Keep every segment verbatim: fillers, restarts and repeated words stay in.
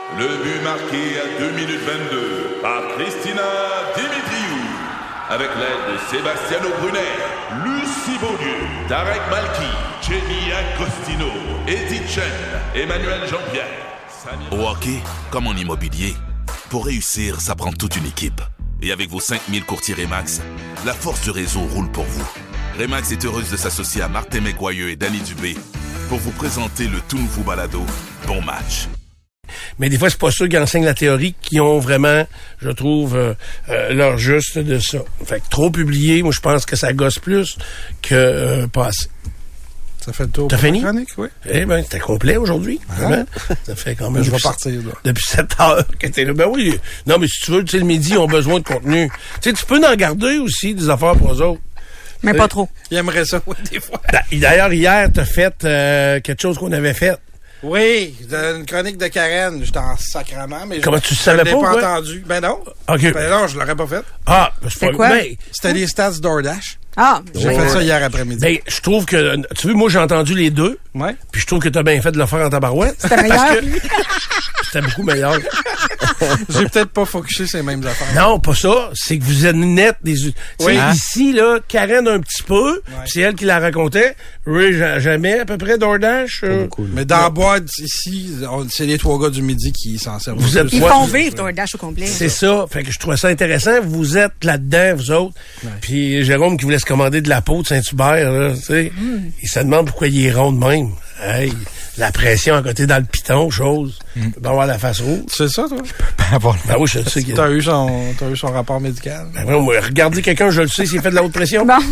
Le but marqué à deux minutes vingt-deux par Christina Dimitriou. Avec l'aide de Sebastiano Brunet, Lucie Beaulieu, Tarek Malki, Jenny Agostino, Edith Chen, Emmanuel Jean-Pierre. Samir... Au hockey, comme en immobilier, pour réussir, ça prend toute une équipe. Et avec vos cinq mille courtiers Remax, la force du réseau roule pour vous. Remax est heureuse de s'associer à Martin McGuire et Danny Dubé pour vous présenter le tout nouveau balado Bon Match. Mais des fois, c'est pas ceux qui enseignent la théorie qui ont vraiment, je trouve, euh, euh, leur juste de ça. Fait que trop publié, moi, je pense que ça gosse plus que euh, pas assez. Ça fait le tour. T'as fini? Chronique, oui. Eh ben, c'était complet aujourd'hui. Ah. Ça fait quand même. Je vais partir, là. Depuis sept heures que t'es là. Ben oui. Non, mais si tu veux, tu sais, le midi, ils ont besoin de contenu. Tu sais, tu peux en garder aussi des affaires pour eux autres. Mais pas trop. Il aimerait ça, oui, des fois. D'ailleurs, hier, t'as fait euh, quelque chose qu'on avait fait. Oui, une chronique de Karen. J'étais en sacrament, mais comment je, tu savais je l'ai pas, pas ouais? entendu. Ben non. OK. Ben non, je l'aurais pas fait. Ah, ben c'est pas quoi? Ben, C'était les stats DoorDash. Ah, J'ai ouais. fait ça hier après-midi. Ben, je trouve que, tu vois, moi, j'ai entendu les deux. Ouais. Puis je trouve que t'as bien fait de le faire en tabarouette. c'était meilleur. C'était beaucoup meilleur. J'ai peut-être pas focusé ces mêmes affaires. Non, pas ça. C'est que vous êtes net des... Tu sais, Oui, hein? ici, là, Karen un petit peu, puis c'est elle qui la racontait. Ray, jamais, à peu près, DoorDash. Euh, Mais dans la boîte, ici, on- c'est les trois gars du midi qui s'en servent. Vous êtes Ils Ouais. font vivre DoorDash au complet. c'est ça. Fait que je trouvais ça intéressant. Vous êtes là-dedans, vous autres. Ouais. Puis Jérôme qui voulait se commander de la peau de Saint-Hubert, là, tu sais. Mm. Il se demande pourquoi il est rond de même. Hey, la pression à côté dans le piton, chose. Mm. Tu peux avoir la face rouge. C'est ça, toi? Ben oui, je le sais. qu'il- T'as eu son, t'as eu son rapport médical? Ben oui, moi, regardez quelqu'un, je le sais, s'il fait de la haute pression. Bon.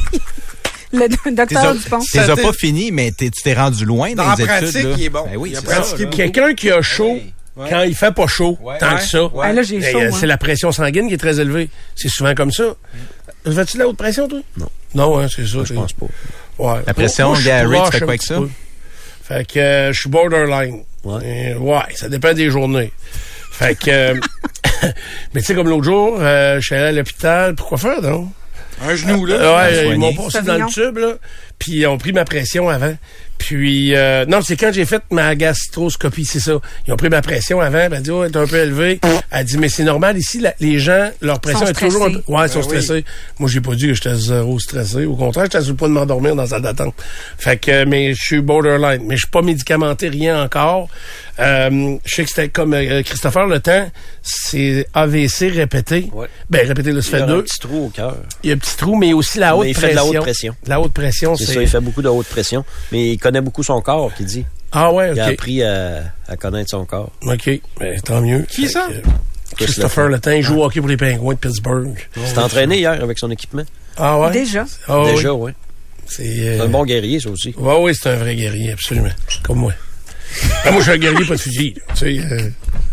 Le docteur Dupont. T'es Ça as t'est- pas fini, mais t'es- tu t'es rendu loin dans, Dans les la études. pratique, là. il est bon. Ben oui, Il a c'est pratiqué ça, là. beaucoup. Quelqu'un qui a chaud Ouais. quand il fait pas chaud, tant Ouais. que ça. Ouais. Ah, là, j'ai Ben, chaud. euh, moi. c'est la pression sanguine qui est très élevée. C'est souvent comme ça. Fais-tu de la haute pression, toi? Non. Non, hein, c'est ça. Je c'est- pense pas. Ouais. La pression, Moi, je Gary, proche tu fais quoi un avec petit ça? peu. Fait que euh, je suis borderline. Ouais. Euh, ouais, ça dépend des journées. Fait que... euh, mais tu sais, comme l'autre jour, euh, je suis allé à l'hôpital. Pourquoi faire, donc? Un genou, là. Euh, ouais, soigner. ils m'ont passé dans le Pavillon. tube, là. Puis ils ont pris ma pression avant. Puis, euh, non, c'est quand j'ai fait ma gastroscopie, c'est ça. Ils ont pris ma pression avant. Elle m'a dit, oh, elle est un peu élevée. Elle dit, mais c'est normal. Ici, la- les gens, leur pression Sont est toujours un peu... stressés. Ouais, ils sont Ben oui. stressés. Moi, j'ai pas dit que j'étais zéro stressé. Au contraire, j'étais sur le point de m'endormir dans la salle d'attente. Fait que, mais je suis borderline. Mais je suis pas médicamenté, rien encore. Euh, je sais que c'était comme euh, Christopher Le Temps, c'est A V C répété. Ouais. Ben, répété, là, ça Il fait a un deux. petit trou au cœur. Il y a un petit trou, mais aussi la haute Mais il pression. fait de la haute pression. La haute pression, C'est c'est... ça, il fait beaucoup de haute pression. Mais il connaît beaucoup son corps, qu'il dit. Ah ouais, Il a OK. appris à, à connaître son corps. OK, ben, tant mieux. Qui Fait ça? que, euh, Christopher Le Temps, il joue au hockey pour les Pingouins de Pittsburgh. Il s'est entraîné hier avec son équipement. Ah ouais? Déjà. Ah, oui. Déjà, oui. C'est, C'est euh... un bon guerrier, ça aussi. Ouais, oui, c'est un vrai guerrier, absolument. Comme moi. Ah, moi, je suis un guerrier, pas de fusil. là. Tu sais, euh...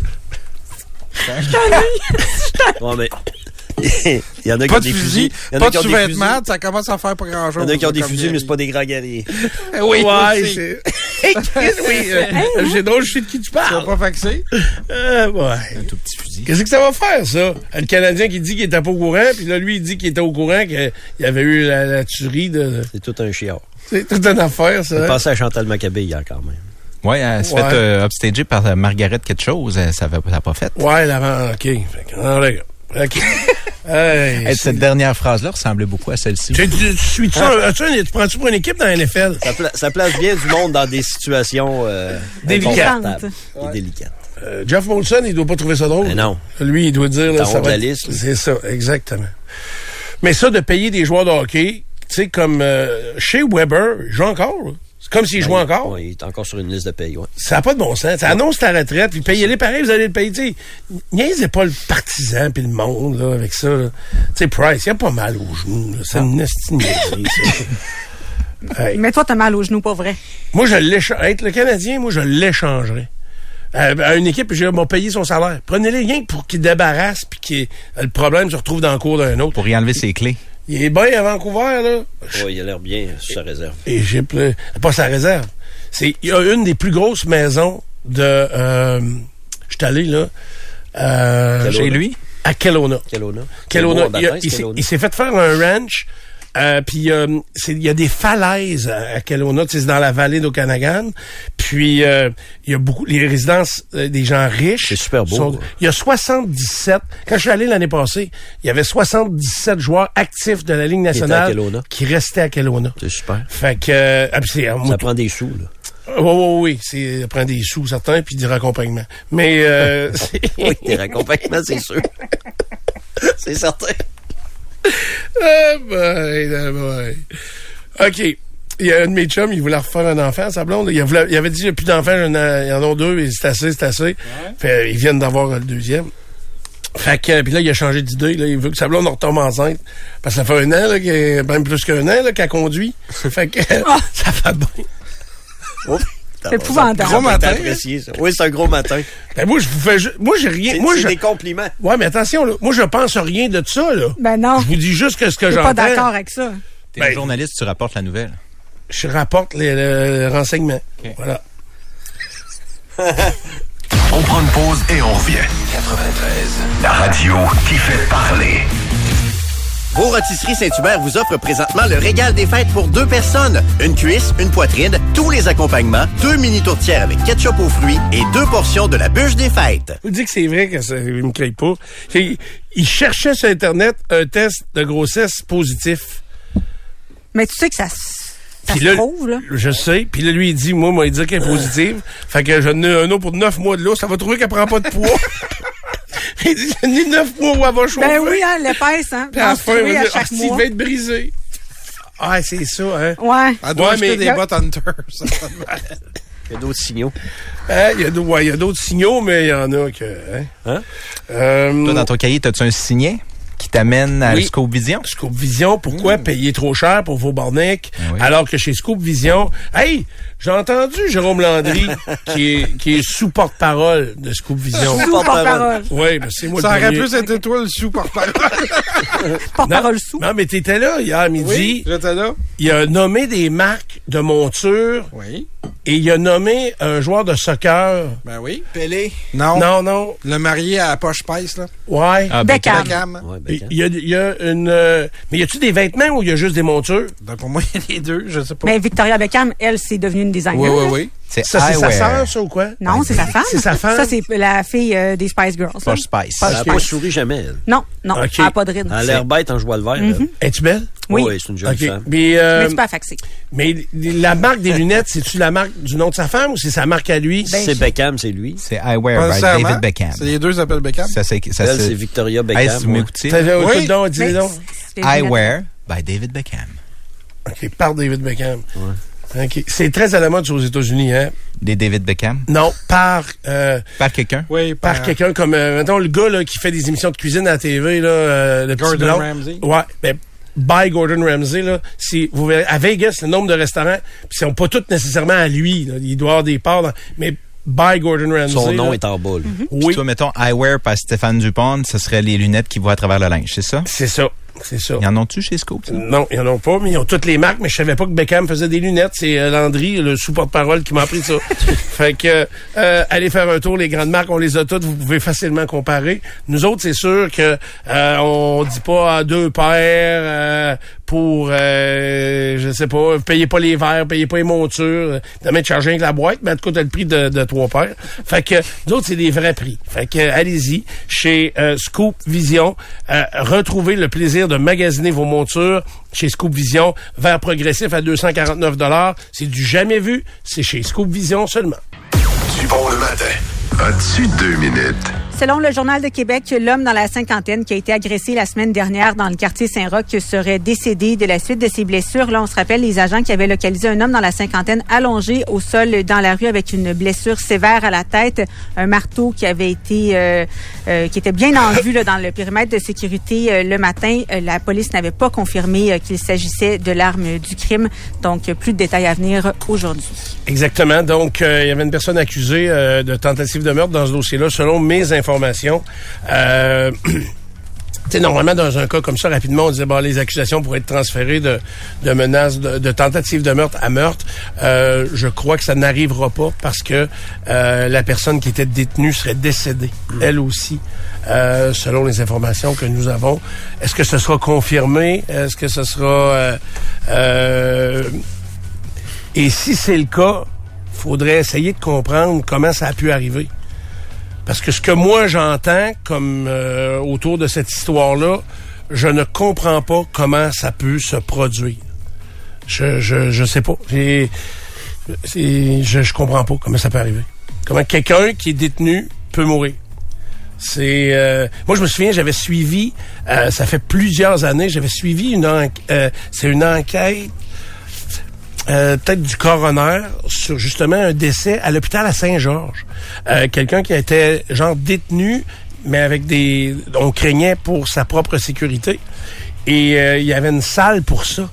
Ouais, mais. Il y en a qui Pas ont de des fusil, fusils. Il y en pas a qui de ont des sous-vêtements, fusils. ça commence à faire pas grand-chose. Il y en a qui ont des comme fusils, mais guerrier. c'est pas des grands guerriers. Oui, ouais, aussi. c'est... Hey, Chris, oui, euh, c'est drôle, je sais de qui tu Tu vas parles. pas faxer? Euh, ouais. Un tout petit fusil. Qu'est-ce que ça va faire, ça? Le Canadien qui dit qu'il était pas au courant, puis là, lui, il dit qu'il était au courant, qu'il y avait eu la, la tuerie de... C'est tout un chiard. C'est toute une affaire, ça. J'ai hein? pensé à Chantal Maccabé hier, quand même. Ouais, elle s'est Ouais. fait euh, upstager par euh, Margaret quelque chose. euh, Ça n'a pas fait. Ouais, l'avant, OK. Fait que, non, les gars. OK. Hey, Hey, c'est- cette dernière phrase-là ressemblait beaucoup à celle-ci. tu, tu, tu suis-tu un- as-tu un- tu prends-tu pour une équipe dans la N F L? Ça, pla- ça place bien du monde dans des situations euh, Délicates. inconfortables et délicates. Euh, Jeff Molson, il doit pas trouver ça drôle. Mais non. Lui, il doit dire... Là, En ça haut de va la être- liste. C'est ça, exactement. Mais ça, de payer des joueurs de hockey, tu sais, comme euh, chez Weber, il joue encore. là. C'est comme s'il jouait encore. Ouais, il est encore sur une liste de paye, ouais. Ça n'a pas de bon sens. Ça annonce ta retraite, puis payez-les pareil, vous allez le payer. Tu sais, niaisez pas le partisan puis le monde là, avec ça. là. Tu sais, Price, il a pas mal aux genoux. là. C'est une estime. Hey. Mais toi, t'as mal aux genoux, pas vrai. Moi, je l'échangerais. Être le Canadien, moi, je l'échangerais. Euh, à une équipe, je vais payer son salaire. Prenez-les rien que pour qu'il débarrasse puis que le problème se retrouve dans le cours d'un autre. Pour y enlever ses clés. Il est bien à Vancouver, là. Ouais, il a l'air bien sur sa réserve. Égypte, là, pas sa réserve. C'est, il y a une des plus grosses maisons de, euh, je suis allé, là, euh, Kelowna. Chez lui? à Kelowna. Kelowna. Kelowna. C'est Il, a- beau en il s'est, Kelowna. il s'est fait faire un ranch, euh, puis euh, c'est- il y a des falaises à, à Kelowna, tu sais, c'est dans la vallée d'Okanagan, puis puis, euh, il y a beaucoup, les résidences euh, des gens riches. C'est super beau. sont- il y a soixante-dix-sept, quand je suis allé l'année passée, il y avait soixante-dix-sept joueurs actifs de la Ligue étaient à nationale Kelowna. qui restaient à Kelowna. C'est super. Fait que, euh, ah, puis c'est, euh, moi, Ça prend des sous, là. oui, oui, oui, c'est, ça prend des sous, certains, puis du raccompagnement. Mais, euh, c'est... Oui, des raccompagnements, c'est sûr. C'est certain. Ah, boy, ah, boy. OK. Il y a un de mes chums, il voulait refaire un enfant, sa blonde. Il, voulait, il avait dit, il n'y a plus d'enfants, j'en ai- il y en a deux, et c'est assez, c'est assez. Ouais. Fait, ils viennent d'avoir le deuxième. Fait que, puis là, il a changé d'idée, là. Il veut que sa blonde retombe enceinte. Parce que ça fait un an, là, qu'elle- même plus qu'un an, là, qu'elle conduit. Fait que, ça fait bien. Oh, C'est épouvantable. Gros matin. hein? Apprécié, ça. Oui, c'est un gros matin. Ben, moi, je vous fais juste, moi, j'ai rien, C'est moi, c'est je, des compliments. ouais, mais attention, là. Moi, je pense rien de ça, là. Ben non, Je vous dis juste que ce que je suis j'entends. pas d'accord avec ça. T'es Ben, un journaliste, tu rapportes la nouvelle. Je rapporte les, les renseignements. OK. Voilà. On prend une pause et on revient. quatre-vingt-treize, la radio qui fait parler. Vos Rôtisseries Saint-Hubert vous offre présentement le régal des fêtes pour deux personnes. Une cuisse, une poitrine, tous les accompagnements, deux mini tourtières avec ketchup aux fruits et deux portions de la bûche des fêtes. Je vous dis que c'est vrai que ça, il me créé pas. Il, il cherchait sur Internet un test de grossesse positif. Mais tu sais que ça, s- ça Puis se là, trouve, là. Je sais. Puis là, lui, il dit, moi, moi, il dit qu'elle est positive. Fait que j'en ai un autre pour neuf mois de là. Ça va trouver qu'elle prend pas de poids. Il dit, j'en ai neuf mois où elle va chauffer. Ben oui, hein, l'épaisse, hein. Puis à la fin, il Menstruer va à dire, ah, chaque si, il mois. va être brisé. Ah, c'est ça, hein. Ouais. Elle doit Ouais, acheter mais- des bottes Hunter. certainement. Il y a d'autres signaux. Hein, Il y a d'autres ouais, il y a d'autres signaux, mais il y en a que... Hein? Hein? Euh, Toi, dans ton cahier, as-tu un signet qui t'amène à Oui. Scope Vision? Scoop Vision, pourquoi payer trop cher pour vos borniques, Ben oui. alors que chez Scoop Vision, hey, j'ai entendu Jérôme Landry, qui est, qui est sous-porte-parole de Scoop Vision. Sous porte-parole. Oui, ben c'est moi Ça le aurait premier. plus été toi le sous porte-parole. Porte-parole sous. Non, mais t'étais là hier midi. Oui, j'étais là. Il a nommé des marques de montures Oui. et il a nommé un joueur de soccer. Ben oui. Pelé. Non. Non, non. Le marié à la poche pèse, là. Ouais. Ah, Beckham. Beckham. Ouais, ben, Il y a, il y a une... euh, mais y a-tu des vêtements ou il y a juste des montures? Ben, pour moi, il y a les deux, je sais pas. Mais Victoria Beckham, elle, c'est devenue une designer. Oui, oui, oui. C'est Ça, c'est sa eyewear. sœur, ça, ou quoi? Non, c'est sa femme. C'est sa femme? Ça, c'est la fille euh, des Spice Girls. Posh Spice. Posh elle n'a Spice. pas souri jamais, elle. Non, non, Ok. elle n'a pas de rides. Elle a l'air bête en jouant le vert. elle. Es-tu belle? Oui. Oui, c'est une jolie OK. femme. Mais, euh, Mais tu peux la faxer. mais la marque des lunettes, c'est-tu la marque du nom de sa femme ou c'est sa marque à lui? Ben, C'est Beckham, c'est lui. C'est Eyewear by Sincèrement, David Beckham. C'est les deux qui s'appellent Beckham. Ça, c'est, ça, Elle, c'est, c'est Victoria Hey, Beckham. si vous ouais. m'écoutez, T'as fait Oui. oui. donc, dis Mais donc. c'est- c'est- Eyewear by David Beckham. OK, par David Beckham. OK. C'est très à la mode aux États-Unis, hein? Des David Beckham. Non, par euh, Par quelqu'un. Oui, par quelqu'un comme, euh, mettons, le gars là, qui fait des émissions de cuisine à la T V, là, euh, le petit Gordon blond. Ramsay. Ouais, ben, by Gordon Ramsay, là, si vous verrez, à Vegas, le nombre de restaurants, puis ils sont pas tous nécessairement à lui, là, il doit avoir des parts, dans- mais by Gordon Ramsay. Son nom là, est en bas. là. Puis Oui, toi, mettons, Eyewear par Stéphane Dupont, ce serait les lunettes qui voient à travers le linge, c'est ça? c'est ça, c'est ça. Y en ont-tu chez Scope, ça? Non, ils en ont pas, mais ils ont toutes les marques, mais je savais pas que Beckham faisait des lunettes. C'est euh, Landry, le sous-porte-parole, qui m'a appris ça. Fait que, euh, allez faire un tour, les grandes marques, on les a toutes, vous pouvez facilement comparer. Nous autres, c'est sûr que euh, on dit pas à deux paires euh, pour, euh, je sais pas, payez pas les verres, payez pas les montures, de mettre charger avec la boîte, mais en tout cas, t'as le prix de, de trois paires. Fait que, nous autres, c'est des vrais prix. Fait que, allez-y, chez euh, Scoop Vision, euh, retrouvez le plaisir de magasiner vos montures chez Scoop Vision, verre progressif à deux cent quarante-neuf dollars. C'est du jamais vu, c'est chez Scoop Vision seulement. Du bon le matin. As-tu deux minutes? Selon le Journal de Québec, l'homme dans la cinquantaine qui a été agressé la semaine dernière dans le quartier Saint-Roch serait décédé de la suite de ses blessures. Là, on se rappelle les agents qui avaient localisé un homme dans la cinquantaine allongé au sol dans la rue avec une blessure sévère à la tête, un marteau qui avait été euh, euh, qui était bien en vue là, dans le périmètre de sécurité euh, le matin. Euh, la police n'avait pas confirmé euh, qu'il s'agissait de l'arme du crime. Donc, plus de détails à venir aujourd'hui. Exactement. Donc, euh, il y avait une personne accusée euh, de tentative de meurtre dans ce dossier-là, selon mes informations. Euh, tu sais, normalement, dans un cas comme ça, rapidement, on disait, bon, les accusations pourraient être transférées de, de menaces, de, de tentative de meurtre à meurtre. Euh, je crois que ça n'arrivera pas parce que euh, la personne qui était détenue serait décédée, elle aussi, euh, selon les informations que nous avons. Est-ce que ce sera confirmé? Est-ce que ce sera... Euh, euh, et si c'est le cas, faudrait essayer de comprendre comment ça a pu arriver. Parce que ce que moi j'entends comme euh, autour de cette histoire-là, je ne comprends pas comment ça peut se produire. Je je je sais pas. C'est, c'est, je je comprends pas comment ça peut arriver. Comment quelqu'un qui est détenu peut mourir. C'est euh, moi je me souviens, j'avais suivi euh, ça fait plusieurs années, j'avais suivi une enquête euh, c'est une enquête euh, peut-être du coroner sur justement un décès à l'hôpital à Saint-Georges. Euh, quelqu'un qui était genre détenu mais avec des on craignait pour sa propre sécurité et euh, il y avait une salle pour ça.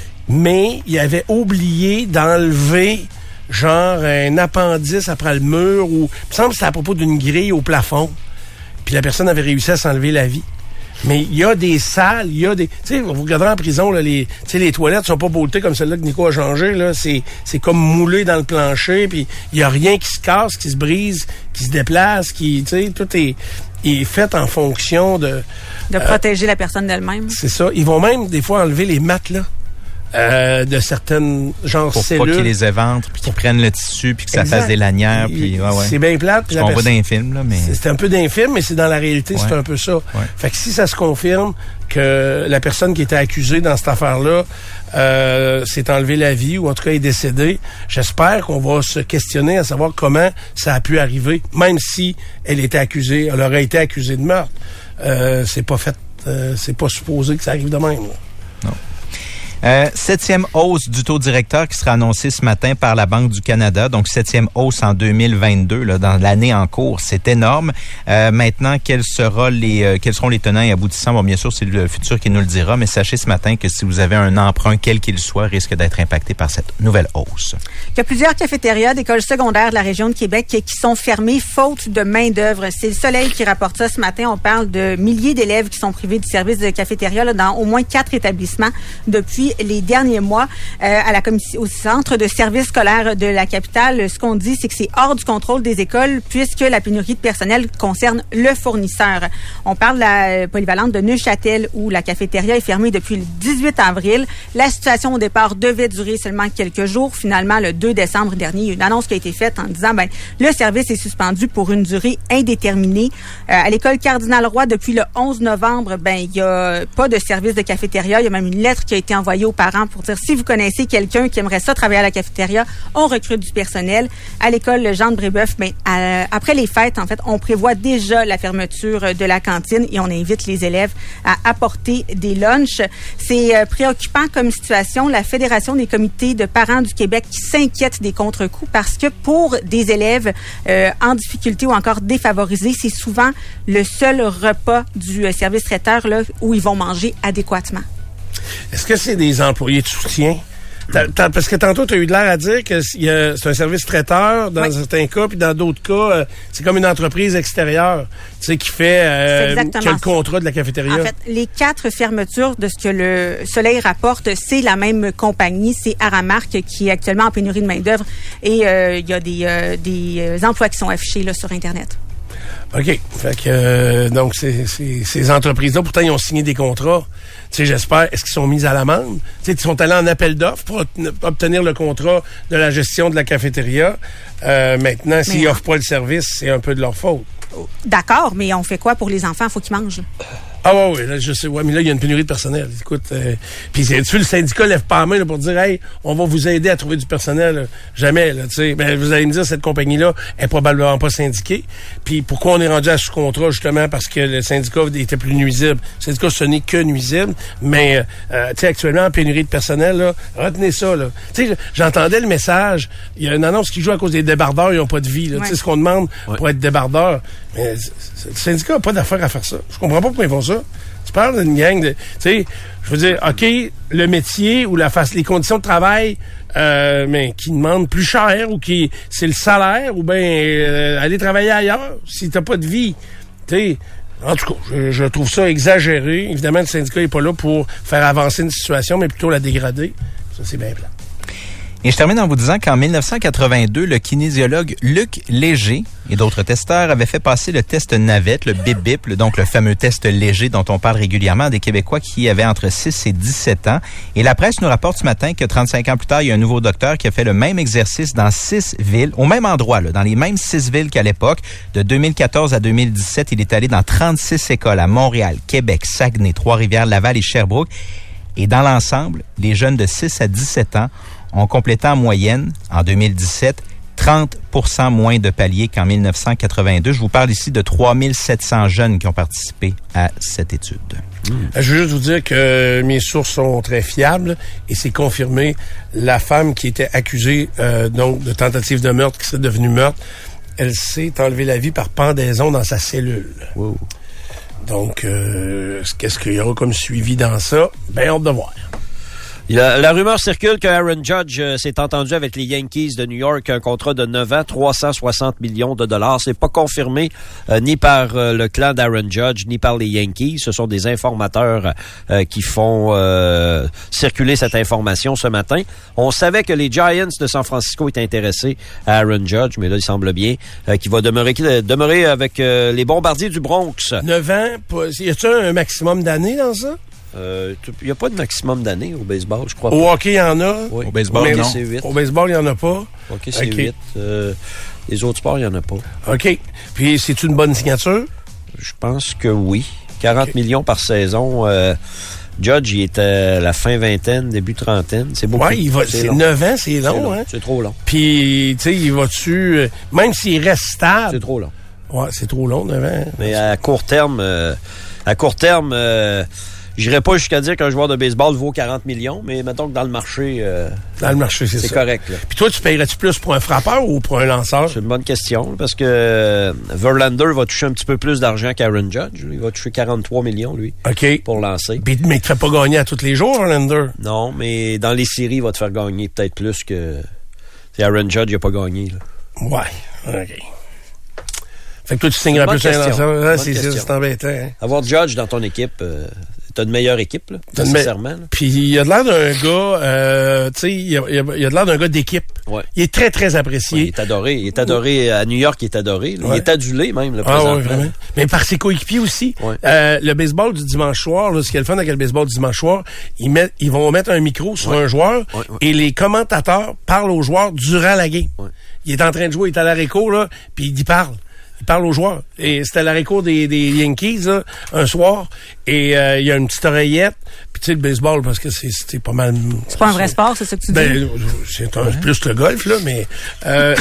Mais il avait oublié d'enlever genre un appendice après le mur ou il me semble que c'était à propos d'une grille au plafond. Puis la personne avait réussi à s'enlever la vie. Mais il y a des salles, il y a des... Tu sais, vous regardez en prison, là, les, tu sais, les toilettes sont pas beauté comme celle-là que Nico a changé, là. C'est, c'est comme moulé dans le plancher, puis il y a rien qui se casse, qui se brise, qui se déplace, qui... Tu sais, tout est, est fait en fonction de... De euh, protéger la personne d'elle-même. C'est ça. Ils vont même, des fois, enlever les matelas. Euh, de certaines genre pour cellules. Pour pas qu'ils les éventrent, puis qu'ils prennent le tissu, puis que ça exact. Fasse des lanières. Puis, ouais, ouais. C'est bien plate. C'est ce qu'on voit dans les films, là, mais... C'est, c'est un peu d'infime, mais c'est dans la réalité, ouais. C'est un peu ça. Ouais. Fait que si ça se confirme que la personne qui était accusée dans cette affaire-là euh, s'est enlevé la vie, ou en tout cas est décédée, j'espère qu'on va se questionner à savoir comment ça a pu arriver, même si elle était accusée, elle aurait été accusée de meurtre. Euh, c'est pas fait, euh, c'est pas supposé que ça arrive de même, là. Non. Euh, septième hausse du taux directeur qui sera annoncée ce matin par la Banque du Canada. Donc, septième hausse en deux mille vingt-deux, là, dans l'année en cours. C'est énorme. Euh, maintenant, quels sera les, euh, quels seront les tenants et aboutissants? Bon, bien sûr, c'est le futur qui nous le dira, mais sachez ce matin que si vous avez un emprunt, quel qu'il soit, risque d'être impacté par cette nouvelle hausse. Il y a plusieurs cafétérias d'écoles secondaires de la région de Québec qui sont fermées faute de main-d'œuvre. C'est le Soleil qui rapporte ça ce matin. On parle de milliers d'élèves qui sont privés du service de cafétéria là, dans au moins quatre établissements depuis les derniers mois. Euh, à la commission, au centre de services scolaires de la capitale, ce qu'on dit, c'est que c'est hors du contrôle des écoles puisque la pénurie de personnel concerne le fournisseur. On parle de la polyvalente de Neuchâtel où la cafétéria est fermée depuis le dix-huit avril. La situation au départ devait durer seulement quelques jours. Finalement, le deux décembre dernier, il y a une annonce qui a été faite en disant ben le service est suspendu pour une durée indéterminée. Euh, à l'école Cardinal-Roy, depuis le onze novembre, ben il y a pas de service de cafétéria. Il y a même une lettre qui a été envoyée aux parents pour dire si vous connaissez quelqu'un qui aimerait ça travailler à la cafétéria, on recrute du personnel. À l'école Jean de Brébeuf, mais à, après les fêtes, en fait, on prévoit déjà la fermeture de la cantine et on invite les élèves à apporter des lunchs. C'est euh, préoccupant comme situation. La Fédération des comités de parents du Québec qui s'inquiète des contre-coups parce que pour des élèves euh, en difficulté ou encore défavorisés, c'est souvent le seul repas du euh, service traiteur là, où ils vont manger adéquatement. Est-ce que c'est des employés de soutien? T'as, t'as, parce que tantôt, tu as eu de l'air à dire que c'est, a, c'est un service traiteur dans oui. certains cas, puis dans d'autres cas, euh, c'est comme une entreprise extérieure, tu sais, qui fait euh, qui a le contrat de la cafétéria. En fait, les quatre fermetures de ce que le Soleil rapporte, c'est la même compagnie, c'est Aramark qui est actuellement en pénurie de main-d'œuvre et il euh, y a des, euh, des emplois qui sont affichés là, sur Internet. OK. Fait que euh, donc c'est, c'est, ces entreprises-là, pourtant, ils ont signé des contrats. Tu sais, j'espère, est-ce qu'ils sont mis à l'amende? Tu sais, ils sont allés en appel d'offres pour obtenir le contrat de la gestion de la cafétéria. Euh, maintenant, s'ils n'offrent pas le service, c'est un peu de leur faute. D'accord, mais on fait quoi pour les enfants? Il faut qu'ils mangent. Ah ouais, ouais, là, je sais, ouais, mais là, il y a une pénurie de personnel. Écoute, euh, puis tu sais, le syndicat lève pas la main là, pour dire, hey, on va vous aider à trouver du personnel. Là. Jamais, là, tu sais. Ben, vous allez me dire, cette compagnie-là est probablement pas syndiquée. Puis pourquoi on est rendu à ce contrat, justement, parce que le syndicat était plus nuisible. Le syndicat, ce n'est que nuisible. Mais, euh, tu sais, actuellement, en pénurie de personnel, là, retenez ça, là. Tu sais, j'entendais le message. Il y a une annonce qui joue à cause des débardeurs, ils n'ont pas de vie, là. Ouais. Tu sais, ce qu'on demande ouais. pour être débardeur. Mais le syndicat n'a pas d'affaire à faire ça. Je comprends pas pourquoi ils font ça. Tu parles d'une gang de... Tu sais, je veux dire, OK, le métier ou la face, les conditions de travail, euh, mais qui demandent plus cher ou qui... C'est le salaire ou bien euh, aller travailler ailleurs si t'as pas de vie. Tu sais... En tout cas, je, je trouve ça exagéré. Évidemment, le syndicat n'est pas là pour faire avancer une situation, mais plutôt la dégrader. Ça, c'est bien plat. Et je termine en vous disant qu'en dix-neuf cent quatre-vingt-deux, le kinésiologue Luc Léger et d'autres testeurs avaient fait passer le test navette, le bip-bip, donc le fameux test léger dont on parle régulièrement à des Québécois qui avaient entre six et dix-sept ans. Et la presse nous rapporte ce matin que trente-cinq ans plus tard, il y a un nouveau docteur qui a fait le même exercice dans six villes, au même endroit, là, dans les mêmes six villes qu'à l'époque. De deux mille quatorze à deux mille dix-sept, il est allé dans trente-six écoles à Montréal, Québec, Saguenay, Trois-Rivières, Laval et Sherbrooke. Et dans l'ensemble, les jeunes de six à dix-sept ans ont complété en moyenne, en deux mille dix-sept, trente pour cent moins de paliers qu'en dix-neuf cent quatre-vingt-deux. Je vous parle ici de trois mille sept cents jeunes qui ont participé à cette étude. Mmh. Je veux juste vous dire que mes sources sont très fiables et c'est confirmé. La femme qui était accusée euh, donc de tentative de meurtre, qui serait devenue meurtre, elle s'est enlevée la vie par pendaison dans sa cellule. Wow. Donc, euh, qu'est-ce qu'il y aura comme suivi dans ça? Ben, hâte de voir. La, la rumeur circule que Aaron Judge euh, s'est entendu avec les Yankees de New York un contrat de neuf ans, trois cent soixante millions de dollars. C'est pas confirmé euh, ni par euh, le clan d'Aaron Judge ni par les Yankees. Ce sont des informateurs euh, qui font euh, circuler cette information ce matin. On savait que les Giants de San Francisco étaient intéressés à Aaron Judge, mais là, il semble bien euh, qu'il va demeurer, demeurer avec euh, les Bombardiers du Bronx. neuf ans, y a-t-il un maximum d'années dans ça? Il euh, n'y a pas de maximum d'années au baseball, je crois pas. Au hockey, il y en a. Oui. Au baseball, mais non. C'est huit. Au baseball, il n'y en a pas. Au hockey, c'est okay. huit. Euh, les autres sports, il n'y en a pas. OK. Puis, c'est une bonne signature? Je pense que oui. quarante okay. millions par saison. Euh, Judge, il est à la fin vingtaine, début trentaine. C'est beaucoup. Oui, c'est, c'est neuf ans, c'est long, c'est long, hein? C'est trop long. Puis, tu sais, il va-tu... Même s'il reste stable... C'est trop long. Ouais, c'est trop long, neuf ans. Mais à court terme... Euh, à court terme... Euh, J'irais pas jusqu'à dire qu'un joueur de baseball vaut quarante millions, mais mettons que dans le marché... Euh, dans le marché, c'est, c'est ça. correct. Là. Puis toi, tu paierais-tu plus pour un frappeur ou pour un lanceur? C'est une bonne question, parce que euh, Verlander va toucher un petit peu plus d'argent qu'Aaron Judge. Il va toucher quarante-trois millions, lui, OK. pour lancer. Puis, mais tu ne te fais pas gagner à tous les jours, Verlander? Non, mais dans les séries, il va te faire gagner peut-être plus que... Si Aaron Judge n'a pas gagné. Là. Ouais, OK. Fait que toi, tu signerais plus un lanceur. Ah, c'est, c'est, c'est embêtant. Hein? Avoir Judge dans ton équipe... Euh, T'as une meilleure équipe, là, nécessairement. Me... Puis il a de l'air d'un gars, euh, tu sais, il a, il a de l'air d'un gars d'équipe. Ouais. Il est très, très apprécié. Ouais, il est adoré. Il est adoré à New York, il est adoré. Ouais. Il est adulé même, le présentement. Ah ouais, vraiment. Mais par ses coéquipiers aussi. Ouais. Euh, le baseball du dimanche soir, là, ce qui est le fun avec le baseball du dimanche soir, ils, mettent, ils vont mettre un micro sur ouais. un joueur ouais, ouais. et les commentateurs parlent aux joueurs durant la game. Ouais. Il est en train de jouer, il est à l'arrêt-court, là, puis il parle. Il parle aux joueurs. Et c'était à l'arrêt-court des, des Yankees, là, un soir. Et euh, il y a une petite oreillette. Puis tu sais, le baseball, parce que c'est, c'est pas mal... C'est pas un vrai sport, c'est ça que tu ben, dis? C'est un, ouais. plus le golf, là, mais... Euh,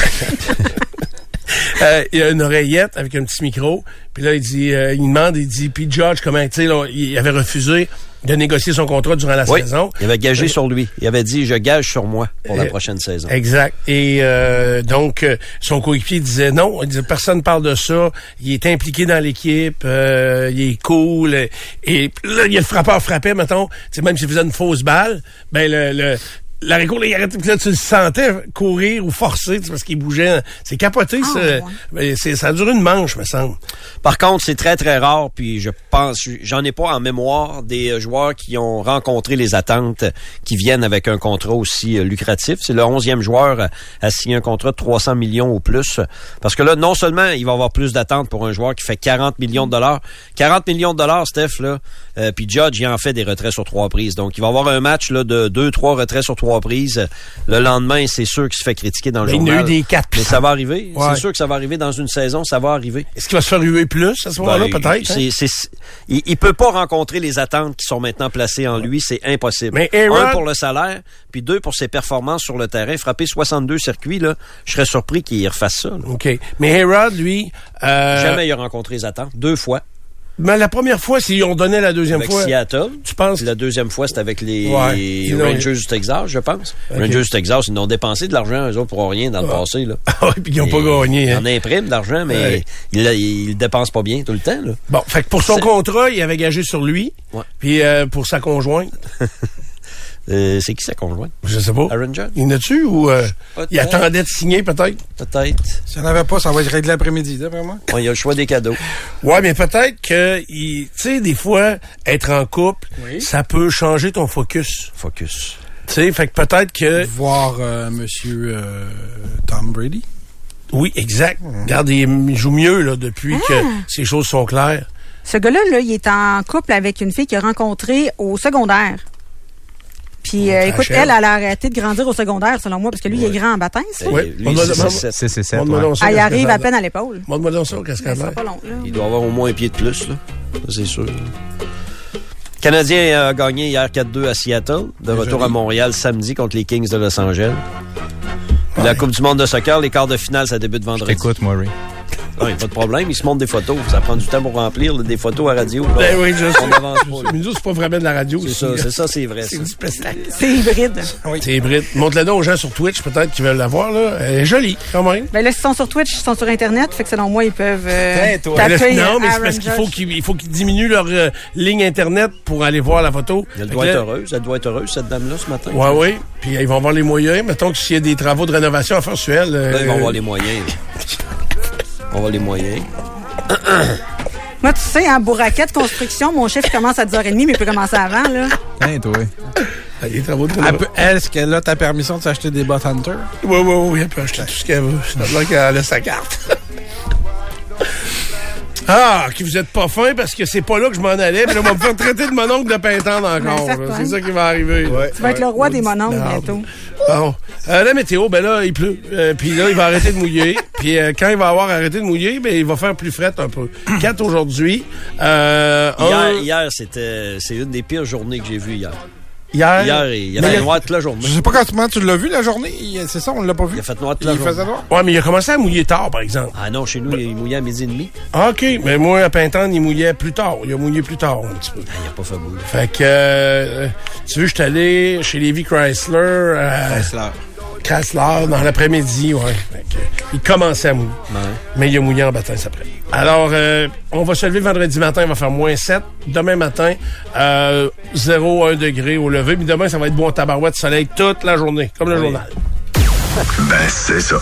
euh, il y a une oreillette avec un petit micro. Puis là, il dit... Euh, il demande, il dit... Puis Judge, comment... Tu sais, là, il avait refusé de négocier son contrat durant la oui, saison. Il avait gagé euh, sur lui. Il avait dit, je gage sur moi pour euh, la prochaine saison. Exact. Et euh, donc, euh, son coéquipier disait non. Il disait, personne parle de ça. Il est impliqué dans l'équipe. Euh, il est cool. Et, et là, il y a le frappeur frappait, mettons. Même s'il faisait une fausse balle, ben le... le l'arrêt court, il arrêtait, puis là, tu le sentais courir ou forcer, parce qu'il bougeait. C'est capoté, oh, ça. Ouais. C'est, ça a duré une manche, me semble. Par contre, c'est très, très rare, puis je pense, j'en ai pas en mémoire des joueurs qui ont rencontré les attentes qui viennent avec un contrat aussi lucratif. C'est le onzième joueur à signer un contrat de trois cents millions ou plus. Parce que là, non seulement il va avoir plus d'attentes pour un joueur qui fait quarante millions de dollars. quarante millions de dollars, Steph, là. Euh, puis Judge, il en fait des retraits sur trois prises. Donc, il va avoir un match, là, de deux, trois retraits sur trois prises. Le lendemain, c'est sûr qu'il se fait critiquer dans le mais journal. Il y a eu des quatre. Mais ça va arriver. Ouais. C'est sûr que ça va arriver dans une saison. Ça va arriver. Est-ce qu'il va se faire huer plus à ce moment-là, ben, peut-être? C'est, hein? c'est, c'est, il, il peut pas rencontrer les attentes qui sont maintenant placées en lui. C'est impossible. Mais Aaron... Un, pour le salaire, puis deux, pour ses performances sur le terrain. Frapper soixante-deux circuits, là, je serais surpris qu'il refasse ça. Là. OK. Mais Herod, lui... Euh... Jamais il a rencontré les attentes. Deux fois. Mais la première fois, s'ils ont donné la deuxième avec fois... Seattle. Tu penses? La deuxième fois, c'était avec les ouais, Rangers du Texas, je pense. Okay. Rangers du Texas, ils n'ont dépensé de l'argent, eux autres, pour rien dans le ah. passé. Là. Ah oui, puis ils n'ont pas gagné. Ils hein. en impriment de l'argent, mais ouais. ils il le dépensent pas bien tout le temps. Là. Bon, fait que pour son C'est... contrat, il avait gagé sur lui, ouais. puis euh, pour sa conjointe... Euh, c'est qui sa conjointe? Je sais pas. Aaron Judge? Il n'a-tu ou euh, il attendait de signer peut-être? Peut-être. Si on n'avait pas, ça va être réglé l'après-midi, là, vraiment. Ouais, il y a le choix des cadeaux. Ouais, mais peut-être que, tu sais, des fois, être en couple, oui. ça peut changer ton focus. Focus. Tu Tu sais, fait que peut-être que... Voir euh, Monsieur euh, Tom Brady. Oui, exact. Mmh. Regarde, il, il joue mieux là depuis ah. que ces choses sont claires. Ce gars-là, là, il est en couple avec une fille qu'il a rencontrée au secondaire. Puis, euh, écoute, elle, elle a arrêté de grandir au secondaire, selon moi, parce que lui, ouais. il est grand en baptême, ça. Oui, lui, c'est c'est sept. Elle arrive à peine à l'épaule. Montre-moi donc ça au cascade. Il doit avoir au moins un pied de plus, là. C'est sûr. Le Canadien a gagné hier quatre deux à Seattle, de retour joli. À Montréal samedi contre les Kings de Los Angeles. Ouais. La Coupe du monde de soccer, les quarts de finale, ça débute vendredi. Écoute, Maury. Non, il n'y a pas de problème. Ils se montrent des photos. Ça prend du temps pour remplir là, des photos à radio. Là. Ben oui, je sais. On avance pas. Mais nous, c'est pas vraiment de la radio. C'est ça, c'est ça, c'est vrai. C'est ça. du spectacle. C'est hybride. Oui. C'est hybride. Montre-le donc aux gens sur Twitch, peut-être, qui veulent la voir. Là. Elle est jolie, quand même. Ben là, s'ils sont sur Twitch, ils sont sur Internet. Fait que selon moi, ils peuvent euh, toi. taper là, Non, mais c'est parce qu'il faut qu'ils, il faut qu'ils diminuent leur euh, ligne Internet pour aller voir la photo. Elle doit être heureuse. Elle doit être heureuse, cette dame-là, ce matin. Oui, oui. Puis ils vont avoir les moyens. Mettons que s'il y a des travaux de rénovation à faire sur elle... Euh, là, ils vont avoir les moyens. On va avoir les moyens. Moi, tu sais, en bourraquette construction, mon chef commence à dix heures trente, mais il peut commencer avant, là. Hein, toi. Les travaux de elle peut, Est-ce qu'elle a ta permission de s'acheter des bottes Hunter? Oui, oui, oui, elle peut acheter tout ce qu'elle veut. C'est là qu'elle a sa carte. Ah, que vous êtes pas fin parce que c'est pas là que je m'en allais. Puis là, on va me faire traiter de mon oncle de Pintendre encore. C'est ça qui va arriver. Ouais, tu vas être le roi des mononcles bientôt. Bon. Euh, la météo, ben là, il pleut. Euh, puis là, il va arrêter de mouiller. Puis euh, quand il va avoir arrêté de mouiller, ben il va faire plus fret un peu. quatre aujourd'hui. Euh, hier, un... hier c'était, c'est une des pires journées que j'ai vues hier. Hier, hier, il a fait noir toute la journée. Je sais pas comment tu l'as vu la journée. C'est ça, on l'a pas vu. Il a fait noir toute la il journée. Faisait noir. Ouais, mais il a commencé à mouiller tard, par exemple. Ah non, chez nous, il mouillait à midi et demi. Ah, OK. Mais moi, à Pintendre, il mouillait plus tard. Il a mouillé plus tard, un petit peu. Ah, il a pas fait beau. Fait que, euh, tu veux, je suis allé chez Lévi Chrysler. Euh, Chrysler. Chrysler, dans l'après-midi, ouais. Fait que, il commençait à mouiller. Ouais. Mais il a mouillé en baptême après. Alors, euh, on va se lever vendredi matin, il va faire moins sept. Demain matin, euh, zéro à un degré au lever. Mais demain, ça va être beau en tabarouette, soleil toute la journée, comme le oui. journal. Ben, c'est ça.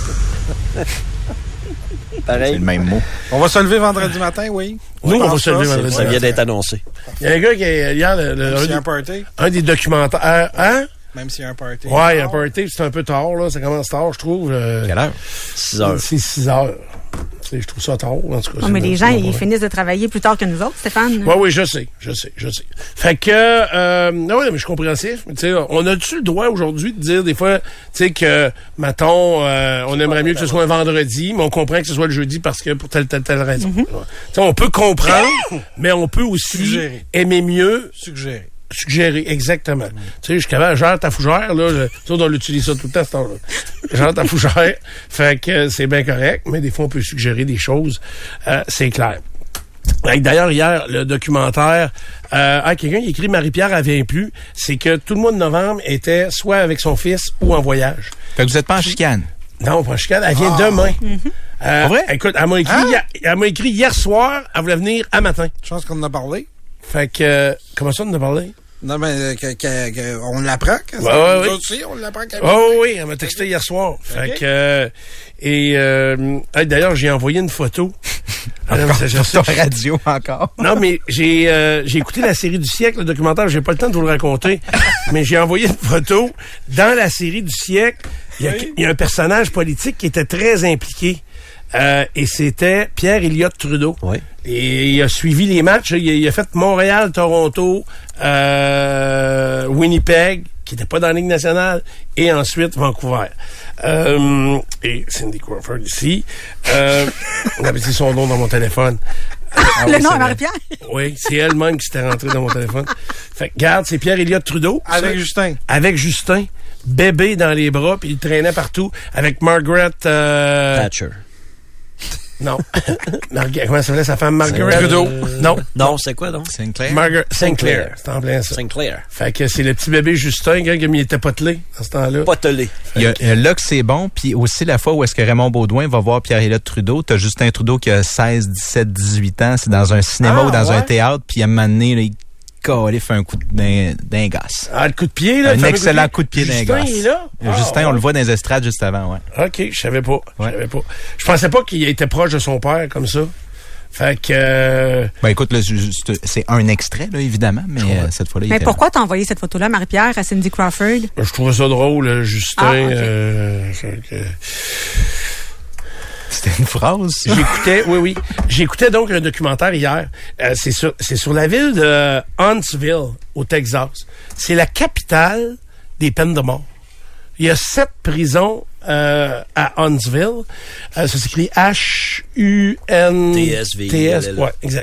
Pareil. C'est le même mot. On va se lever vendredi matin, oui. Nous, on va se lever vendredi matin. Ça vient d'être matin. annoncé. Il y a un gars qui est hier, le, le, un, des, un, party. un des documentaires. Hein? Même s'il y a un party. Ouais, il y a un party, c'est un peu tard, là. Ça commence tard, je trouve. Euh, Quelle heure? six heures. C'est six heures. Je trouve ça tard, en tout cas. Non, mais les gens, ils finissent de travailler plus tard que nous autres, Stéphane. Oui, oui, je sais, je sais, je sais. Fait que, euh, non, oui, mais je suis compréhensif. Tu sais, on a-tu le droit aujourd'hui de dire des fois, tu sais, que, mettons, euh, on aimerait mieux que ce soit un vendredi, mais on comprend que ce soit le jeudi parce que pour telle, telle, telle raison. Mm-hmm. Tu sais, on peut comprendre, mais on peut aussi suggérer. Aimer mieux. Suggérer. Suggérer, exactement. Mm. Tu sais, jusqu'à gère ta fougère, là, je, tu sais, on utilise ça tout le temps, ce temps-là. Gère ta fougère. Fait que c'est bien correct, mais des fois, on peut suggérer des choses. Euh, c'est clair. D'ailleurs, hier, le documentaire, euh, ah, quelqu'un qui écrit Marie-Pierre, elle vient plus, c'est que tout le mois de novembre était soit avec son fils ou en voyage. Fait que vous êtes pas en chicane? Non, pas en chicane, elle vient ah. demain. Mm-hmm. Euh, vrai? Écoute, elle m'a écrit, ah. hier, elle m'a écrit hier soir, elle voulait venir à matin. Je pense qu'on en a parlé. Fait que, euh, comment ça, on en a parlé? Non, mais euh, que, que, que, on l'apprend. Quand ouais, ouais, oui. Aussi, on l'apprend quand même. Oh, oui, elle m'a texté hier soir. Fait okay. que, euh, et euh, d'ailleurs, j'ai envoyé une photo. Encore sur ton radio encore. Non, mais j'ai euh, j'ai écouté la série du siècle, le documentaire, j'ai pas le temps de vous le raconter, mais j'ai envoyé une photo. Dans la série du siècle, il y a, oui. y a un personnage politique qui était très impliqué. Euh, et c'était Pierre Elliott Trudeau. Oui. Et il a suivi les matchs. Il a, il a fait Montréal, Toronto, euh, Winnipeg, qui n'était pas dans la Ligue nationale, et ensuite Vancouver. Euh, et Cindy Crawford ici. Euh, c'est son nom dans mon téléphone. Ah, le oui, nom à Marie-Pierre? Oui, c'est elle-même qui s'était rentrée dans mon téléphone. Fait que, regarde, c'est Pierre Elliott Trudeau. Avec ça, Justin. Avec Justin. Bébé dans les bras, puis il traînait partout. Avec Margaret... Euh, Thatcher. Non. Marga- comment s'appelait sa femme? Margaret Trudeau. Euh, non. Non, c'est quoi donc? Sinclair. Margaret Sinclair. C'est en plein ça. Sinclair. Fait que c'est le petit bébé Justin, quand il était potelé dans ce temps-là. Potelé. Il y a, euh, là que c'est bon, puis aussi la fois où est-ce que Raymond Beaudoin va voir Pierre-Éliott Trudeau, t'as Justin Trudeau qui a seize, dix-sept, dix-huit ans, c'est dans un cinéma ah, ou dans ouais. un théâtre, puis à un moment donné, là, il il fait un coup d'un, d'un gosse. Ah, le coup de pied, là? Un excellent coup de pied, coup de pied d'un gosse. Justin, il est là? Ah, Justin, ouais. on le voit dans les estrades juste avant, ouais. OK, je savais pas. Je ouais. savais pas. Je pensais pas qu'il était proche de son père comme ça. Fait que... Euh, ben écoute, là, juste, c'est un extrait, là, évidemment, mais euh, cette fois-là, il Mais était pourquoi là. t'as envoyé cette photo-là, Marie-Pierre, à Cindy Crawford? Je trouvais ça drôle, Justin. Ah, okay. euh, que... C'était une phrase. J'écoutais, oui, oui. J'écoutais donc un documentaire hier. Euh, c'est sur, c'est sur la ville de Huntsville, au Texas. C'est la capitale des peines de mort. Il y a sept prisons euh, à Huntsville. Euh, ça s'écrit H U N T S V. T S, ouais, exact.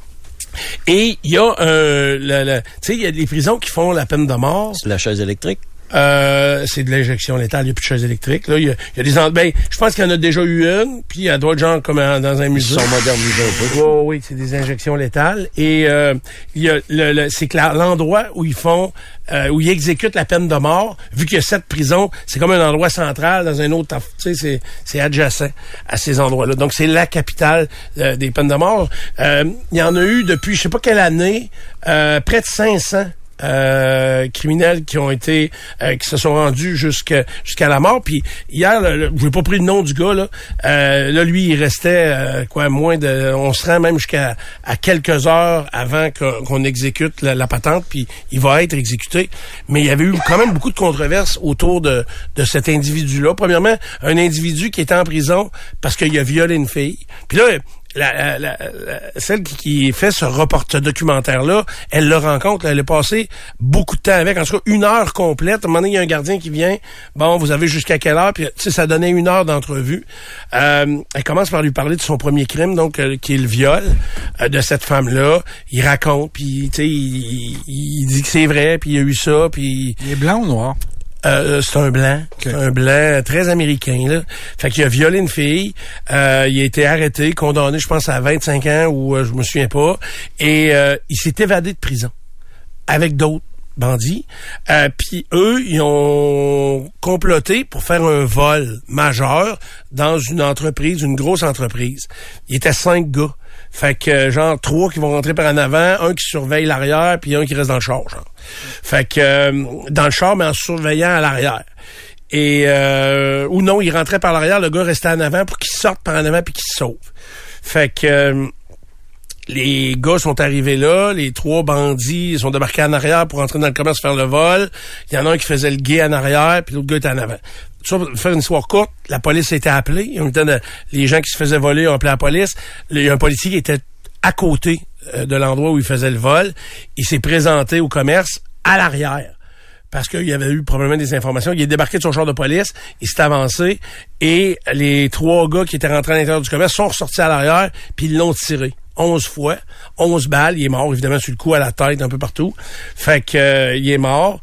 Et il y a un... le, le, tu sais, il y a des prisons qui font la peine de mort. C'est la chaise électrique? Euh, c'est de l'injection létale, il n'y a plus de chaise électrique. Là, il y a, il y a des en... ben, je pense qu'il y en a déjà eu une, puis elle doit être genre comme un, dans un musée. Ils sont modernisés un peu. Oh, oui, c'est des injections létales. Et euh, il y a le, le c'est que la, l'endroit où ils font, euh, où ils exécutent la peine de mort, vu qu'il y a sept prisons, c'est comme un endroit central dans un autre, tu sais, c'est, c'est adjacent à ces endroits-là. Donc c'est la capitale euh, des peines de mort. Euh, il y en a eu depuis, je sais pas quelle année, euh, près de cinq cents. Euh, criminels qui ont été euh, qui se sont rendus jusqu'à jusqu'à la mort. Puis hier, je n'ai pas pris le nom du gars là. Euh, là, lui, il restait euh, quoi moins de. On se rend même jusqu'à à quelques heures avant que, qu'on exécute la, la patente. Puis il va être exécuté. Mais il y avait eu quand même beaucoup de controverses autour de de cet individu-là. Premièrement, un individu qui était en prison parce qu'il a violé une fille. Puis là. La, la, la, celle qui, qui fait ce report, ce documentaire-là, elle le rencontre, là, elle a passé beaucoup de temps avec, en tout cas une heure complète. À un moment donné, il y a un gardien qui vient, bon, vous avez jusqu'à quelle heure? Puis, tu sais, ça donnait une heure d'entrevue. Euh, elle commence par lui parler de son premier crime, donc, euh, qui est le viol euh, de cette femme-là. Il raconte, puis, tu sais, il, il, il dit que c'est vrai, puis il y a eu ça, puis... Il est blanc ou noir? Euh, c'est un blanc, okay. C'est un blanc très américain là. Fait qu'il a violé une fille, euh, il a été arrêté, condamné, je pense à vingt-cinq ans ou euh, je me souviens pas, et euh, il s'est évadé de prison avec d'autres bandits. Euh, Puis eux, ils ont comploté pour faire un vol majeur dans une entreprise, une grosse entreprise. Il était cinq gars. Fait que genre trois qui vont rentrer par en avant, un qui surveille l'arrière, puis un qui reste dans le char, genre. Fait que euh, dans le char, mais en surveillant à l'arrière. Et euh, ou non, il rentrait par l'arrière, le gars restait en avant pour qu'il sorte par en avant puis qu'il se sauve. Fait que euh, les gars sont arrivés là, les trois bandits sont débarqués en arrière pour entrer dans le commerce faire le vol. Il y en a un qui faisait le guet en arrière, puis l'autre gars était en avant. Ça, pour faire une histoire courte, la police a été appelée. On était de, les gens qui se faisaient voler ont appelé la police. Il y a un policier qui était à côté euh, de l'endroit où il faisait le vol. Il s'est présenté au commerce à l'arrière parce qu'il y avait eu probablement des informations. Il est débarqué de son char de police, il s'est avancé et les trois gars qui étaient rentrés à l'intérieur du commerce sont ressortis à l'arrière puis ils l'ont tiré. onze fois, onze balles, il est mort, évidemment, sur le cou, à la tête, un peu partout. Fait que euh, il est mort.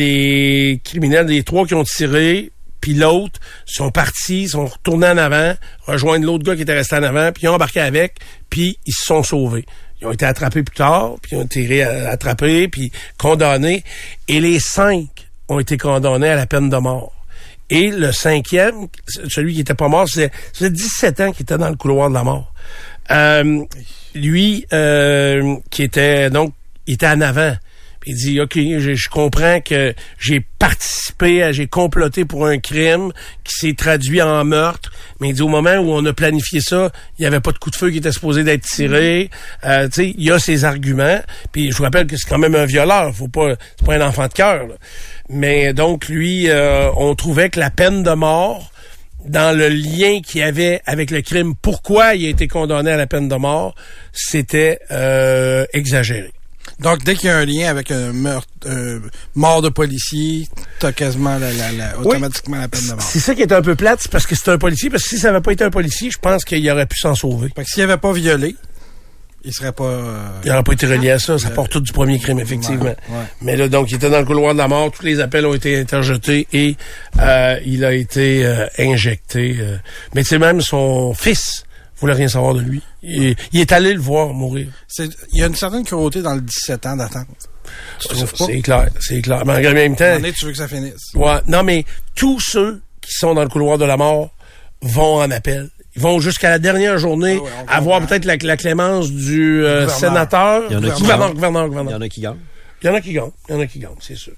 Les criminels, les trois qui ont tiré, puis l'autre, sont partis, sont retournés en avant, rejoindre l'autre gars qui était resté en avant, puis ils ont embarqué avec, puis ils se sont sauvés. Ils ont été attrapés plus tard, puis ils ont été attrapés, puis condamnés. Et les cinq ont été condamnés à la peine de mort. Et le cinquième, celui qui était pas mort, c'est, c'est dix-sept ans qu'il était dans le couloir de la mort. Euh, lui, euh, qui était donc, il était en avant. Puis il dit, OK, je, je comprends que j'ai participé, à, j'ai comploté pour un crime qui s'est traduit en meurtre. Mais il dit, au moment où on a planifié ça, il n'y avait pas de coup de feu qui était supposé d'être tiré. Euh, tu sais, il y a ses arguments. Puis je vous rappelle que c'est quand même un violeur. Faut pas, c'est pas un enfant de cœur. Là. Mais donc, lui, euh, on trouvait que la peine de mort, dans le lien qu'il y avait avec le crime, pourquoi il a été condamné à la peine de mort, c'était euh, exagéré. Donc, dès qu'il y a un lien avec un meurtre, euh, mort de policier, t'as quasiment la, la, la, automatiquement oui. la peine de mort. C'est ça qui est un peu plate, c'est parce que c'est un policier, parce que si ça n'avait pas été un policier, je pense qu'il aurait pu s'en sauver. Fait que s'il n'avait pas violé, il serait pas... Euh... Il n'aurait pas été relié à ça, ça porte tout du premier crime, effectivement. Ouais, ouais. Mais là, donc, il était dans le couloir de la mort, tous les appels ont été interjetés et euh, il a été euh, injecté. Euh. Mais tu sais, même son fils voulait rien savoir de lui. Il, il est allé le voir mourir. C'est, il y a une certaine cruauté dans le dix-sept ans d'attente. Tu trouves pas? C'est clair, c'est clair. Mais en même temps... À un moment donné, tu veux que ça finisse. Ouais, non, mais tous ceux qui sont dans le couloir de la mort vont en appel. Ils vont jusqu'à la dernière journée ah ouais, avoir peut-être la, la clémence du euh, sénateur. Il y en a qui gouverneur, gouverneur, gouverneur. Il y en a qui gagnent. Il y en a qui gagnent. Il y en a qui gagnent, c'est sûr.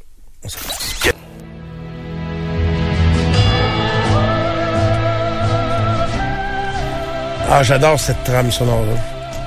Ah, j'adore cette trame sonore-là.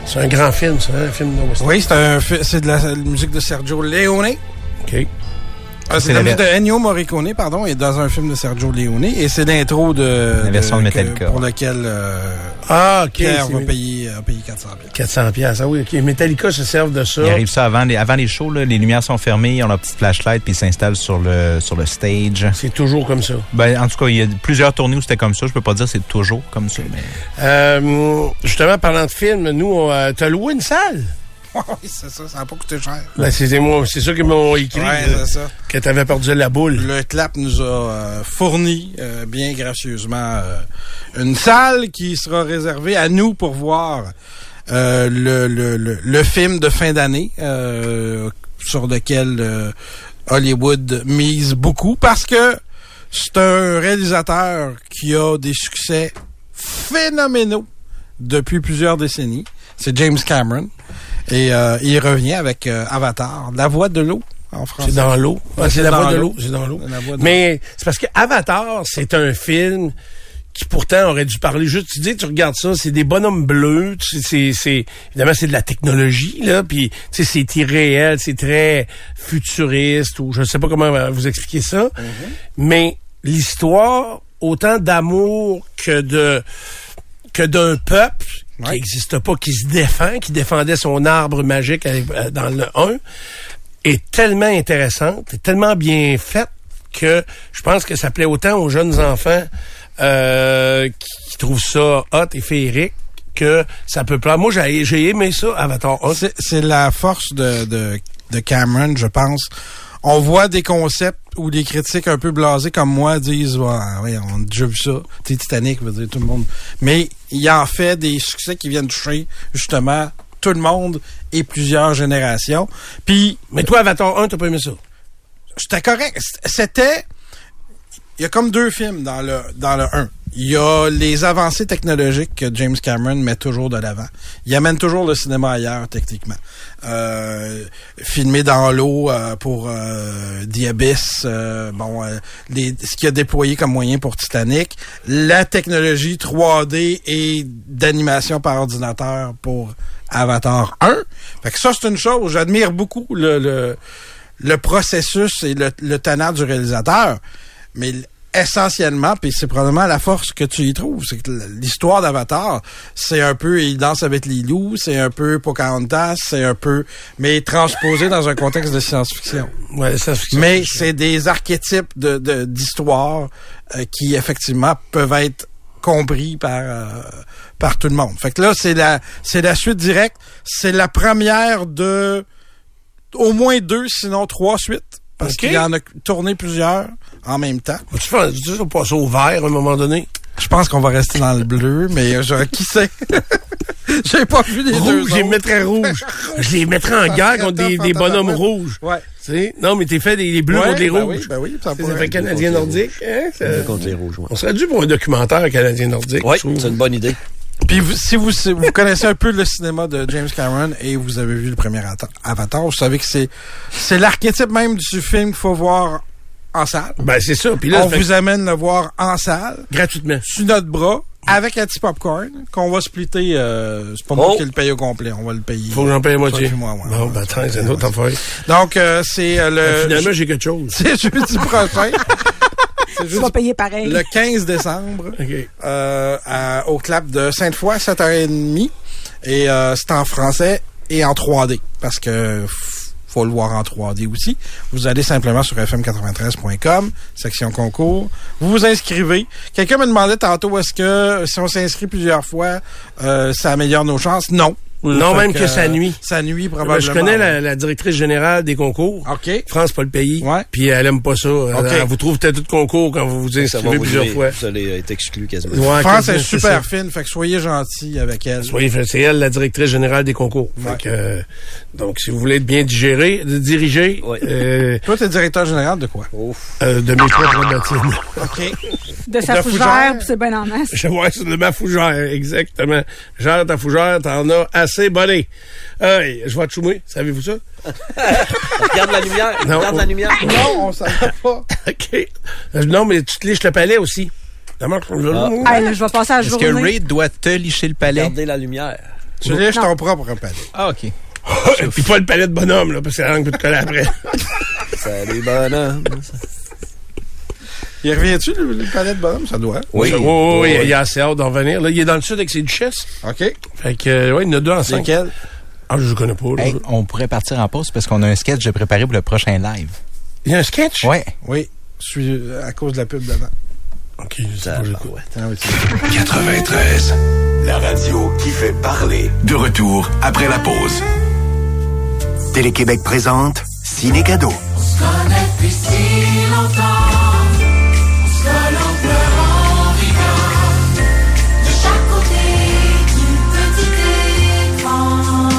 C'est un grand film, ça, un film de western. Oui, c'est, un, c'est de la, la musique de Sergio Leone. OK. Ah, c'est, c'est la musique de Ennio Morricone, pardon, et dans un film de Sergio Leone. Et c'est l'intro de... La version de, de Metallica. Que, pour laquelle euh, ah, OK. Pierre va payer, euh, payer quatre cents piastres. quatre cents piastres, ah oui, OK. Metallica se servent de ça. Ils arrivent ça avant les, avant les shows, là, les lumières sont fermées, ils ont leur petite flashlight, puis ils s'installent sur le, sur le stage. C'est toujours comme ça. Ben, en tout cas, il y a plusieurs tournées où c'était comme ça. Je peux pas dire que c'est toujours comme ça, mais... Euh, justement, parlant de films, nous, on, euh, t'as loué une salle? Oui, c'est ça, ça n'a pas coûté cher. Ben, c'est, c'est, moi, c'est ça qu'ils m'ont écrit. Ouais, euh, c'est ça. Que t'avais perdu la boule. Le Clap nous a euh, fourni, euh, bien gracieusement, euh, une salle qui sera réservée à nous pour voir euh, le, le, le, le film de fin d'année euh, sur lequel euh, Hollywood mise beaucoup parce que c'est un réalisateur qui a des succès phénoménaux depuis plusieurs décennies. C'est James Cameron. Et euh, il revient avec euh, Avatar, La Voix de l'eau en français. C'est dans l'eau. Ah, c'est, c'est la voix de l'eau. C'est dans l'eau. Mais c'est parce que Avatar, c'est un film qui pourtant aurait dû parler juste. Tu dis, tu regardes ça, c'est des bonhommes bleus. C'est, c'est, c'est évidemment c'est de la technologie là. Puis tu sais, c'est irréel, c'est très futuriste ou je sais pas comment vous expliquer ça. Mm-hmm. Mais l'histoire, autant d'amour que de que d'un peuple. Ouais. Qui n'existe pas, qui se défend, qui défendait son arbre magique avec, euh, dans le un, est tellement intéressante, est tellement bien faite que je pense que ça plaît autant aux jeunes enfants euh, qui, qui trouvent ça hot et féerique que ça peut plaire. Moi, j'ai, j'ai aimé ça, Avatar un. C'est, c'est la force de, de, de Cameron, je pense. On voit des concepts où les critiques un peu blasés comme moi disent ouais, ouais, on a déjà vu ça. T'es Titanic, veut dire tout le monde. Mais il en fait des succès qui viennent toucher justement tout le monde et plusieurs générations. Puis, mais toi, Avatar un, t'as pas aimé ça? C'était correct. C'était... Il y a comme deux films dans le dans le un. Il y a les avancées technologiques que James Cameron met toujours de l'avant. Il amène toujours le cinéma ailleurs, techniquement. Euh, filmé dans l'eau euh, pour euh, The Abyss, euh, bon, euh, les, ce qu'il a déployé comme moyen pour Titanic, la technologie trois D et d'animation par ordinateur pour Avatar un. Fait que ça, c'est une chose. J'admire beaucoup le, le, le processus et le, le talent du réalisateur. Mais essentiellement, puis c'est probablement la force que tu y trouves, c'est que l'histoire d'Avatar, c'est un peu Il danse avec les loups, c'est un peu Pocahontas, c'est un peu, mais transposé dans un contexte de science-fiction. Ouais, science-fiction. Mais c'est des archétypes de, de d'histoire euh, qui effectivement peuvent être compris par euh, par tout le monde. Fait que là, c'est la c'est la suite directe, c'est la première de au moins deux, sinon trois suites. Parce okay. qu'il y en a tourné plusieurs en même temps. Tu fais, tu vas passer au vert à un moment donné? Je pense qu'on va rester dans le bleu, mais genre, qui sait? J'ai pas vu les rouge, deux. Je les mettrais rouges. Je les mettrais en guerre contre des, des bonhommes rouges. Ouais. Tu sais? Non, mais t'es fait des, des bleus ouais, contre les ben rouges. Oui, ben oui, ça, ça fait Canadien nordique. Hein, ça... contre les rouges, ouais. On serait dû pour un documentaire Canadien nordique. Oui, c'est une bonne idée. Puis vous, si vous, si vous connaissez un peu le cinéma de James Cameron et vous avez vu le premier Avatar, vous savez que c'est c'est l'archétype même du film qu'il faut voir en salle. Ben c'est ça. Puis là, on vous fait... amène le voir en salle gratuitement sur notre bras avec un petit popcorn qu'on va splitter. Euh, c'est pas oh. moi qui le paye au complet, on va le payer. Faut que j'en paye à moitié. Moi, ouais, non, ouais, ben attends, c'est une autre affaire. Donc euh, c'est euh, le. Ben, finalement, j'ai quelque chose. C'est jeudi prochain. Tu vas payer pareil. Le quinze décembre, okay. euh, à, au Clap de Sainte-Foy, sept heures trente. Et euh, c'est en français et en trois D. Parce que faut le voir en trois D aussi. Vous allez simplement sur f m quatre-vingt-treize point com, section concours. Vous vous inscrivez. Quelqu'un me demandait tantôt, est-ce que si on s'inscrit plusieurs fois, euh, ça améliore nos chances? Non. Non, même que, que ça nuit. Ça nuit probablement. Je connais la, la directrice générale des concours. OK. France Paul Pays. Ouais. Puis elle aime pas ça. Okay. Elle, elle vous trouve peut-être tout concours quand vous vous inscrivez vous plusieurs jouer, fois. Vous allez être exclu quasiment. Ouais, France est super est fine, fait que soyez gentils avec elle. Soyez, c'est elle la directrice générale des concours. Ouais. Fait que, euh, donc, si vous voulez être bien digéré, dirigé. Ouais. Euh, Toi, t'es directeur général de quoi? Euh, de mes trois robottines. OK. De sa de fougère, puis c'est bien en masse. Ouais, c'est de ma fougère, exactement. Genre, ta fougère, t'en as assez bonné. Hey, je vais te choumer, savez-vous ça? Regarde la lumière, non, regarde on... la lumière. Non, on s'en va pas. OK. Non, mais tu te liches le palais aussi. Ah. Allez, je vais passer à la Est-ce journée. que Ray doit te licher le palais? Regardez la lumière. Tu lèches ton propre palais. Ah, OK. Puis pas le palais de bonhomme, là, parce que la langue peut te coller après. Salut, bonhomme. Il revient-tu, le, le palais de bonhomme? Ça doit. Oui, oui, oui, oui, il a assez hâte d'en venir. Là, il est dans le sud avec ses duchesses. OK. Fait que, euh, ouais, il y en a deux ensemble. Lesquels? Ah, je ne connais pas. Là. Hey, on pourrait partir en pause parce qu'on a un sketch de préparé pour le prochain live. Il y a un sketch? Ouais. Oui. Je suis à cause de la pub d'avant. OK, je sais pas, j'écoute. Ah oui, c'est... quatre-vingt-treize, la radio qui fait parler. De retour après la pause. Télé-Québec présente Ciné Cadeau. On se connaît depuis si longtemps. On se colle en pleurant, en riant. De chaque côté d'une petite écran.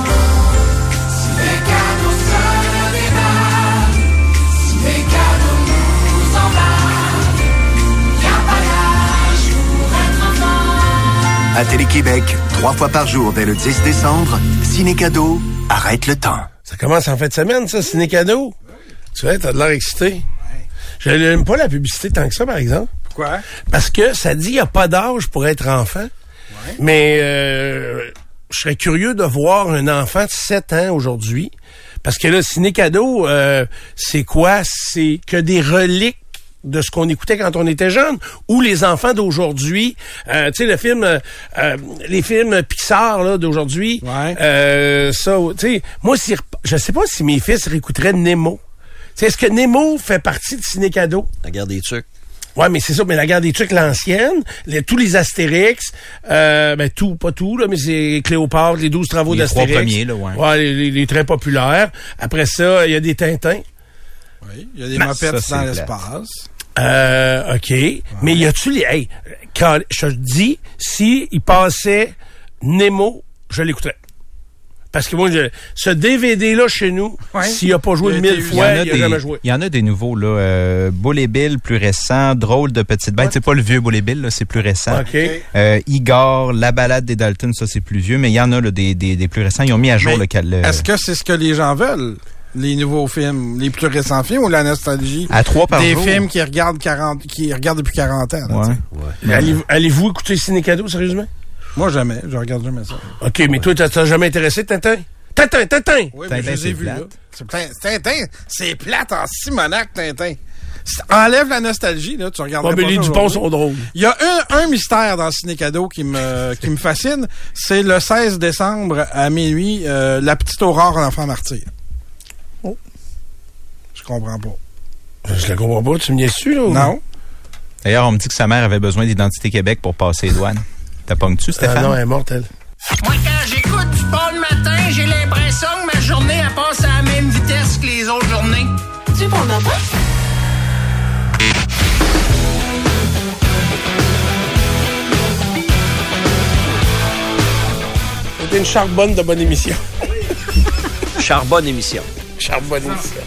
Si les cadeaux se déballent, si les cadeaux nous emballent, y a pas d'âge pour être enfant. À Télé-Québec, trois fois par jour dès le dix décembre, Ciné Cadeau arrête le temps. Ça commence en fin de semaine, ça, Ciné Cadeau. Tu vois, t'as de l'air excité. Je n'aime pas la publicité tant que ça, par exemple. Pourquoi? Parce que ça dit qu'il n'y a pas d'âge pour être enfant. Ouais. Mais euh, je serais curieux de voir un enfant de sept ans aujourd'hui. Parce que là, Ciné Cadeau, euh, c'est quoi? C'est que des reliques de ce qu'on écoutait quand on était jeune, ou les enfants d'aujourd'hui, euh, tu sais, le film, euh, euh, les films Pixar là d'aujourd'hui, ouais. euh, ça, tu sais, moi, si, je sais pas si mes fils réécouteraient Nemo. Tu sais, est-ce que Nemo fait partie de Ciné Cadeau? La guerre des tucs. Ouais, mais c'est ça, mais la guerre des tucs, l'ancienne, les, tous les Astérix, euh, ben tout, pas tout, là, mais c'est Cléopâtre, les douze travaux les d'Astérix. Les trois premiers, là, ouais. Ouais, les, les, les très populaires. Après ça, il y a des Tintins. Oui, il y a des mopettes dans l'espace. Euh, OK. Ouais. Mais y a-tu les... Hey, quand je te dis, si il passait Nemo, je l'écouterais. Parce que moi, je, ce D V D-là, chez nous, ouais. s'il n'a pas joué mille fois, il n'a jamais joué. Il y en a des nouveaux, là. Euh, Bull et Bill, plus récent. Drôle de petite bête. Ouais. C'est pas le vieux Bull et Bill, là, c'est plus récent. OK. Euh, Igor, La balade des Dalton, ça, c'est plus vieux. Mais il y en a, là, des, des, des plus récents. Ils ont mis à jour mais le... le est-ce que c'est ce que les gens veulent? Les nouveaux films, les plus récents films ou la nostalgie? À trois par Des jour. films qui regardent quarante, qui regardent depuis quarante ans. Là, ouais. Ouais. Allez-vous, allez-vous écouter Ciné Cadeau, sérieusement? Moi, jamais. Je regarde jamais ça. OK, mais toi, t'as jamais intéressé Tintin? Tintin, Tintin! Oui, mais je les ai vus, là. Tintin, c'est plate en Simonac, Tintin. Enlève la nostalgie, là, tu regardes. Ouais, mais les Dupont sont drôles. Il y a un, un mystère dans Ciné Cadeau qui me, qui me fascine. C'est le seize décembre à minuit, euh, la petite Aurore, l'enfant martyr. Oh. Je comprends pas. Je la comprends pas, tu me niaises dessus, là? Ou... Non. D'ailleurs, on me dit que sa mère avait besoin d'Identité Québec pour passer les douanes. T'as pognes-tu, Stéphane? Ah non, elle est morte, elle. Moi, quand j'écoute du bon le matin, j'ai l'impression que ma journée, elle passe à la même vitesse que les autres journées. Tu bon matin? C'était une charbonne de bonne émission. Charbonne émission. Charbonne émission.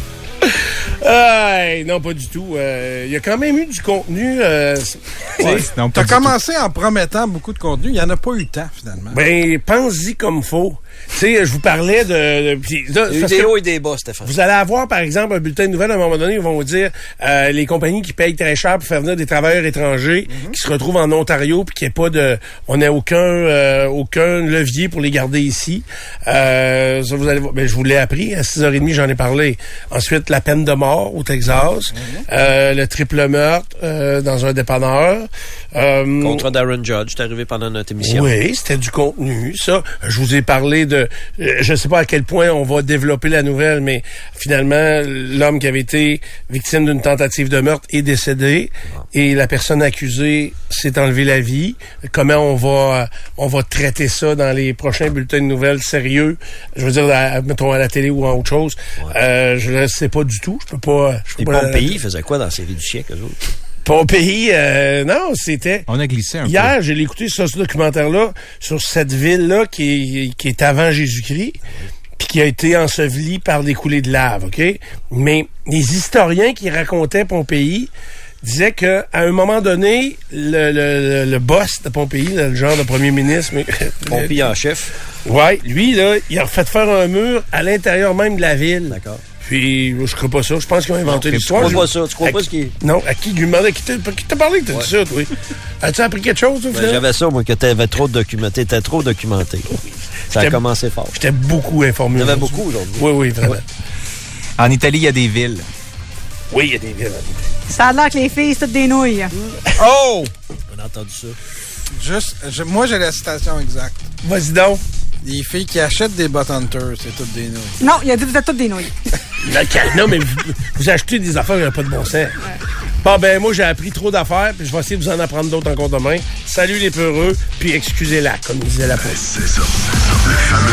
Euh, non, pas du tout. Il euh, y a quand même eu du contenu. Euh, ouais, tu as commencé tout. En promettant beaucoup de contenu. Il n'y en a pas eu tant, finalement. Ben, pense-y comme faut. Tu sais, je vous parlais de... de pis, là, il y a eu des hauts et des bas, Stéphane. Vous allez avoir, par exemple, un bulletin de nouvelles, à un moment donné, ils vont vous dire euh, les compagnies qui payent très cher pour faire venir des travailleurs étrangers mm-hmm. qui se retrouvent en Ontario puis qu'il n'y ait pas de... On n'a aucun euh, aucun levier pour les garder ici. Euh, ça, vous allez voir. Ben, je vous l'ai appris. À six heures trente, j'en ai parlé. Ensuite, la peine de mort au Texas. Mm-hmm. Euh, le triple meurtre euh, dans un dépanneur. Euh, Contre Darren Judge, c'est arrivé pendant notre émission. Oui, c'était du contenu, ça. Je vous ai parlé de... Je ne sais pas à quel point on va développer la nouvelle, mais finalement, l'homme qui avait été victime d'une tentative de meurtre est décédé ah. et la personne accusée s'est enlevé la vie. Comment on va on va traiter ça dans les prochains bulletins de nouvelles sérieux? Je veux dire, à, mettons à la télé ou en autre chose. Ouais. Euh, je ne sais pas du tout. Je peux pas... Je peux et pas Pompéi la... faisait quoi dans la série du siècle, eux autres? Pompéi, euh, non, c'était... On a glissé un Hier, peu. Hier, j'ai écouté ce, ce documentaire-là sur cette ville-là qui est, qui est avant Jésus-Christ, puis qui a été ensevelie par des coulées de lave, OK? Mais les historiens qui racontaient Pompéi disaient que à un moment donné, le, le, le, le boss de Pompéi, le genre de premier ministre... Pompéi en chef. Ouais, lui, là, il a fait faire un mur à l'intérieur même de la ville. D'accord. Puis, je crois pas ça. Je pense qu'ils ont inventé l'histoire. Tu crois pas ça? Tu crois à pas ce qui est... Non, à qui lui demandait? Qui t'a, qui t'a parlé que t'as ouais. dit ça, toi? As-tu appris quelque chose, toi, ben, j'avais ça, moi, que t'avais trop documenté. T'étais trop documenté. Oui. Ça a commencé fort. J'étais beaucoup informé. Il y en avait beaucoup aujourd'hui. Oui, oui, vraiment. Ouais. En Italie, il y a des villes. Oui, il y a des villes. Ça a l'air que les filles, c'est toutes des nouilles. Oh! On a entendu ça. Juste, je- moi, j'ai la citation exacte. Vas-y donc. Les filles qui achètent des Bot Hunters, c'est toutes des nouilles. Non, il a dit vous êtes toutes des nouilles. Non, mais vous, vous achetez des affaires qui n'ont pas de bon sens. Ouais. Bon, ben, moi, j'ai appris trop d'affaires, puis je vais essayer de vous en apprendre d'autres encore demain. Salut les peureux, puis excusez-la, comme disait la police. C'est ça. Le fameux